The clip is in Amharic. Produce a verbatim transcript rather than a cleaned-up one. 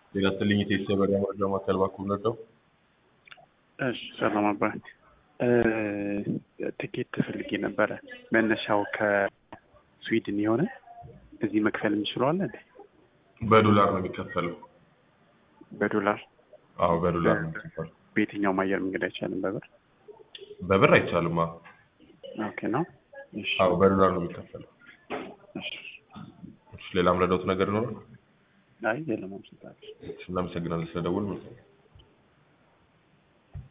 ሌላትልኝ የተሰበረ ያመረጃ ማከል ባኩል ነው። እሺ ሰላም አባይ ትኬት ፈልጌ ነበረ። መነሻው ከስዊድን የሆነ እዚህ መክፈል እንችላለን እንዴ? በዶላር ነው የሚከፈለው። በዶላር? አዎ በዶላር ነው የሚከፈለው። በየትኛውም አየር መንገድ አይቻልም? በብር በብር አይቻልም። አዎ ኦኬ ነው። እሺ አዎ በዶላር ነው የሚከፈለው። እሺ እሺ ሌላም ረዳት ነገር ነው? አይ የለም። አመሰግናለሁ። እናመሰግናለን ስለደወሉ።